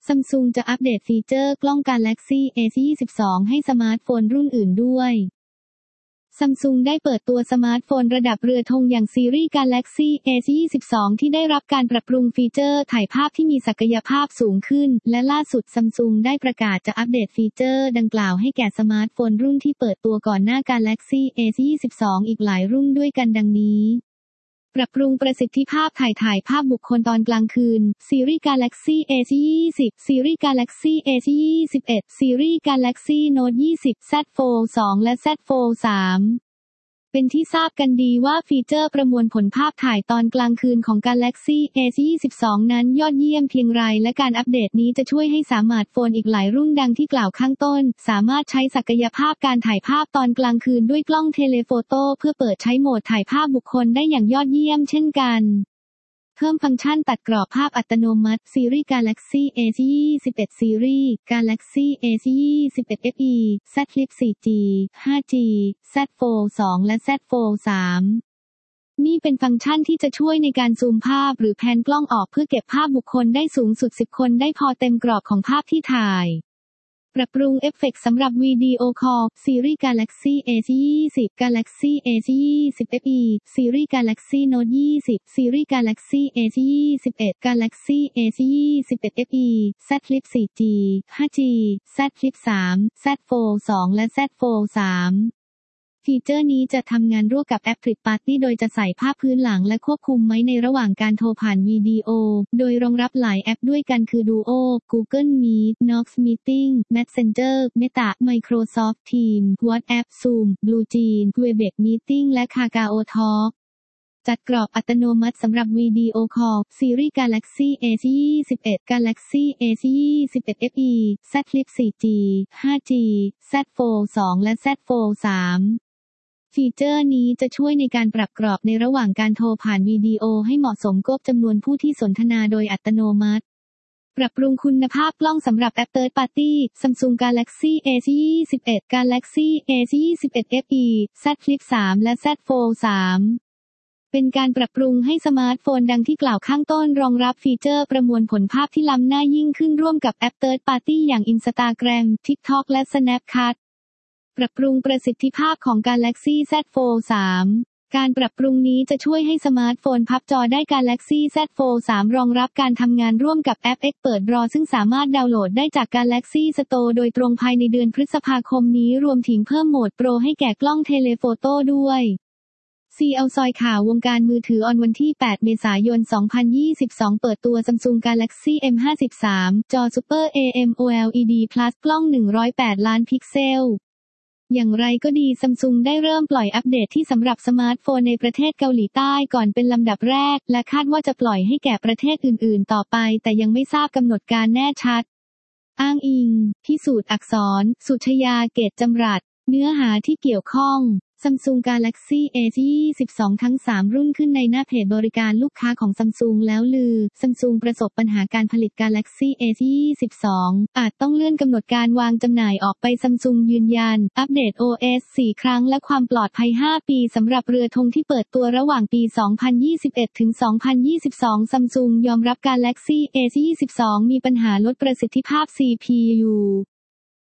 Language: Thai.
Samsung จะอัปเดตฟีเจอร์กล้อง Galaxy S22 ให้สมาร์ทโฟนรุ่นอื่นด้วย Samsung ได้เปิดตัวสมาร์ทโฟนระดับเรือธงอย่างซีรีส์ Galaxy S22 ที่ได้รับการปรับปรุงฟีเจอร์ถ่ายภาพที่มีศักยภาพสูงขึ้น และล่าสุด Samsung ได้ประกาศจะอัปเดตฟีเจอร์ดังกล่าวให้แก่สมาร์ทโฟนรุ่นที่เปิดตัวก่อนหน้า Galaxy S22 อีกหลายรุ่นด้วยกันดังนี้ปรับปรุงประสิทธิภาพถ่ายภาพบุคคลตอนกลางคืนซีรีส์ Galaxy S20 ซีรีส์ Galaxy S21 ซีรีส์ Galaxy Note 20 Z Fold 2 และ Z Fold 3เป็นที่ทราบกันดีว่าฟีเจอร์ประมวลผลภาพถ่ายตอนกลางคืนของ Galaxy S22 นั้นยอดเยี่ยมเพียงไรและการอัปเดตนี้จะช่วยให้สมาร์ทโฟนอีกหลายรุ่นดังที่กล่าวข้างต้นสามารถใช้ศักยภาพการถ่ายภาพตอนกลางคืนด้วยกล้องเทเลโฟโต้เพื่อเปิดใช้โหมดถ่ายภาพบุคคลได้อย่างยอดเยี่ยมเช่นกันเพิ่มฟังก์ชันตัดกรอบภาพอัตโนมัติซีรีส์ Galaxy S21 ซีรีส์ Galaxy S21 FE Z Flip 4G 5G Z Fold 2 และ Z Fold 3นี่เป็นฟังก์ชันที่จะช่วยในการซูมภาพหรือแพนกล้องออกเพื่อเก็บภาพบุคคลได้สูงสุด10คนได้พอเต็มกรอบของภาพที่ถ่ายปรับปรุงเอฟเฟกต์สำหรับวิดีโอคอลซีรีส์ Galaxy S20 Galaxy S20 FE ซีรีส์ Galaxy Note 20 ซีรีส์ Galaxy S21 Galaxy S21 FE Z Flip 4G 5G Z Flip 3 Z Fold 2 และ Z Fold 3ฟีเจอร์นี้จะทำงานร่วมกับแอป Flip Party โดยจะใส่ภาพพื้นหลังและควบคุมไว้ในระหว่างการโทรผ่านวิดีโอโดยรองรับหลายแอปด้วยกันคือ Duo Google Meet Knox Meeting Messenger Meta Microsoft Teams WhatsApp Zoom BlueJeans Webex Meeting และ KakaoTalk จัดกรอบอัตโนมัติสำหรับวิดีโอคอลซีรีส์ Galaxy S21 Galaxy S21 FE Z Flip 4G 5G Z Fold 2 และ Z Fold 3ฟีเจอร์นี้จะช่วยในการปรับกรอบในระหว่างการโทรผ่านวิดีโอให้เหมาะสมกับจำนวนผู้ที่สนทนาโดยอัตโนมัติปรับปรุงคุณภาพกล้องสำหรับแอป Third Party Samsung Galaxy S21 Galaxy S21 FE Z Flip 3 และ Z Fold 3เป็นการปรับปรุงให้สมาร์ทโฟนดังที่กล่าวข้างต้นรองรับฟีเจอร์ประมวลผลภาพที่ล้ำหน้ายิ่งขึ้นร่วมกับแอป Third Party อย่าง Instagram TikTok และ Snapchatปรับปรุงประสิทธิภาพของ Galaxy Z Fold 3 การปรับปรุงนี้จะช่วยให้สมาร์ทโฟนพับจอได้ Galaxy Z Fold 3 รองรับการทำงานร่วมกับแอป Expert Raw ซึ่งสามารถดาวน์โหลดได้จาก Galaxy Store โดยตรงภายในเดือนพฤษภาคมนี้รวมถึงเพิ่มโหมดโปรให้แก่กล้องเทเลโฟโต้ด้วยCL ซอยข่าววงการมือถือวันที่ 8 เมษายน 2022 เปิดตัว Samsung Galaxy M53 จอ Super AMOLED Plus กล้อง 108 ล้านพิกเซลอย่างไรก็ดี Samsung ได้เริ่มปล่อยอัปเดตที่สำหรับสมาร์ทโฟนในประเทศเกาหลีใต้ก่อนเป็นลำดับแรกและคาดว่าจะปล่อยให้แก่ประเทศอื่นๆต่อไปแต่ยังไม่ทราบกำหนดการแน่ชัดอ้างอิงพิสูจน์อักษรสุชยาเกตจำรัดเนื้อหาที่เกี่ยวข้องSamsung Galaxy S22 ทั้ง 3 รุ่นขึ้นในหน้าเพจบริการลูกค้าของ Samsung แล้วลือ Samsung ประสบปัญหาการผลิต Galaxy S22 อาจต้องเลื่อนกำหนดการวางจำหน่ายออกไป Samsung ยืนยันอัปเดต OS 4 ครั้งและความปลอดภัย 5 ปีสำหรับเรือธงที่เปิดตัวระหว่างปี 2021 ถึง 2022 Samsung ยอมรับ Galaxy S22 มีปัญหาลดประสิทธิภาพ CPU